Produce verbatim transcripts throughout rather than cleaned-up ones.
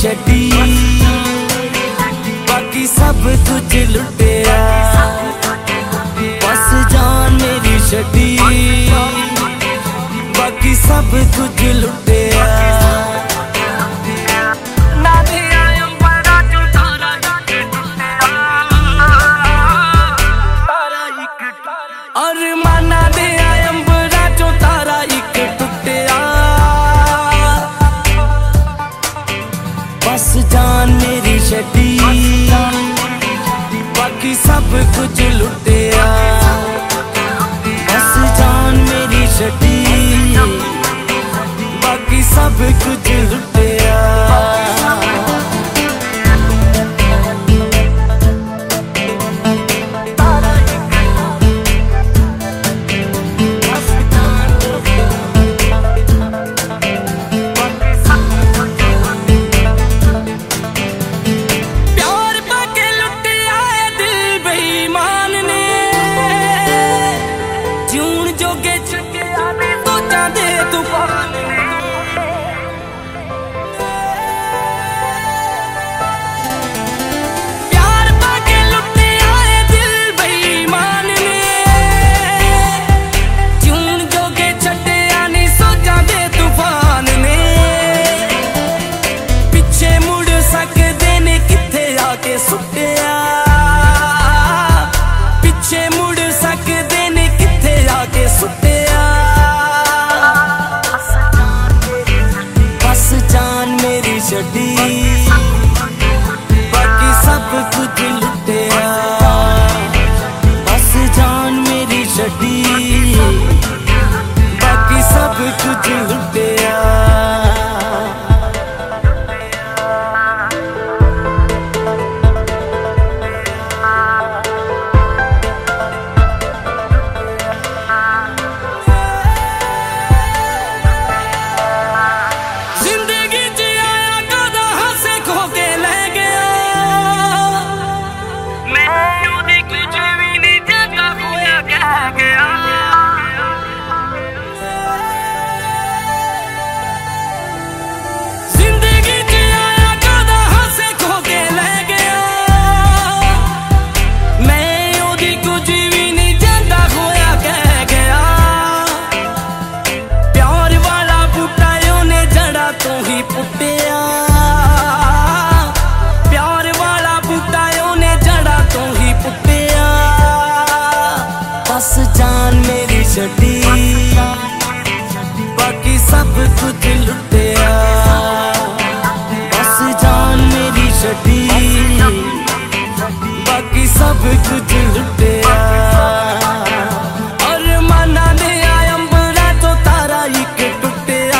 छड़ी, बाकी सब कुछ लुटिया। बस जान मेरी छड़ी, बाकी सब कुछ लुटिया। अरमाना दे अंबरा चो तारा एक टुटिया। बस जान मेरी छड़ी, बाकी सब कुछ लुटिया। बस जान मेरी छड़ी, बाकी सब कुछ लुटिया। पिछे मुड़ सकते ने किथे आके सुटिया। बस जान मेरी छड़ी, बाकी सब कुछ लुटिया। बस जान मेरी छड़ी, बाकी सब कुछ लुटिया। बस जान मेरी छड़ी, बाकी सब कुछ लुटिया। बस जान मेरी छड़ी, बाकी सब कुछ लुटिया। अरमाना दे अंबरा तो तारा एक टुटिया।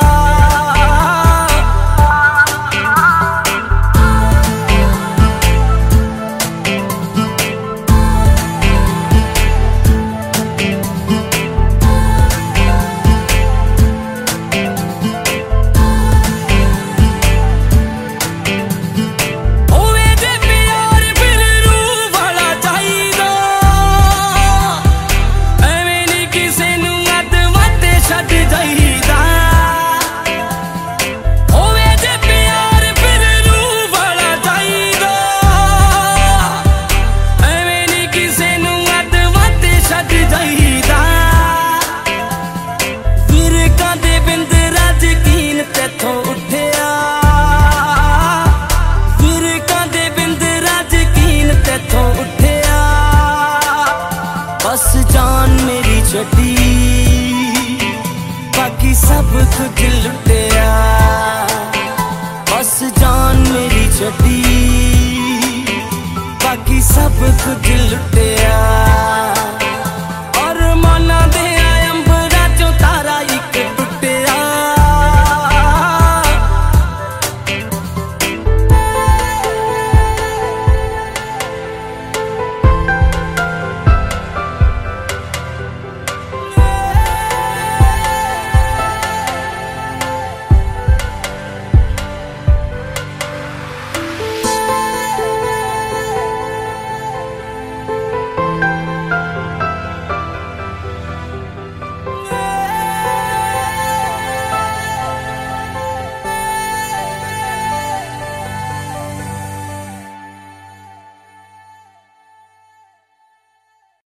बस जान मेरी छड़ी, बाकी सब कुछ लुटिया। बस जान मेरी छड़ी, बाकी सब कुछ लुटिया।